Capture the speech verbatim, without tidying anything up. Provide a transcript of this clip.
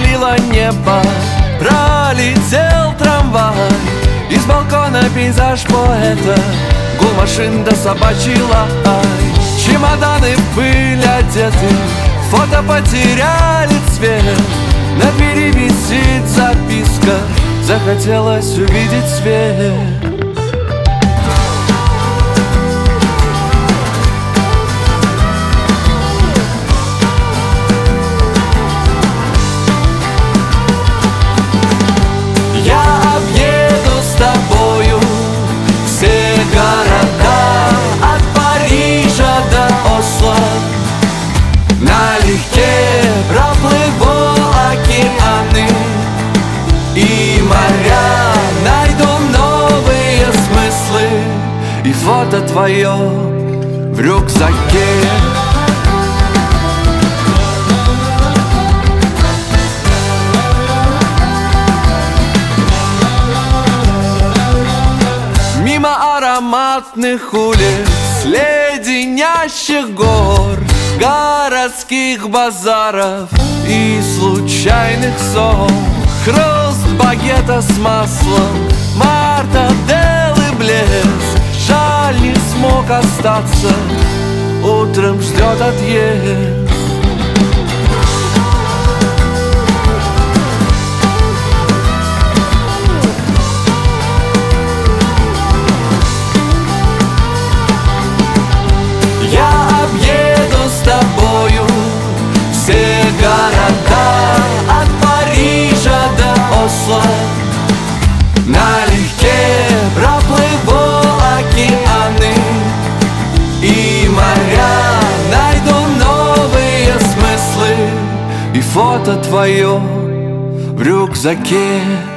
опалило небо, пролетел трамвай. Из балкона пейзаж поэта, гул машин да собачий лай. Чемоданы в пыль одеты, фото потеряли цвет. На двери висит записка, захотелось увидеть свет. И фото твое в рюкзаке. Мимо ароматных улиц, леденящих гор, городских базаров и случайных сон. Хруст багета с маслом, мартадель и блеск. Жаль, не смог остаться, утром ждет отъезд. Я объеду с тобою все города, от Парижа до Осло. Налегке проплыву океаны и моря, найду новые смыслы. И фото твое в рюкзаке.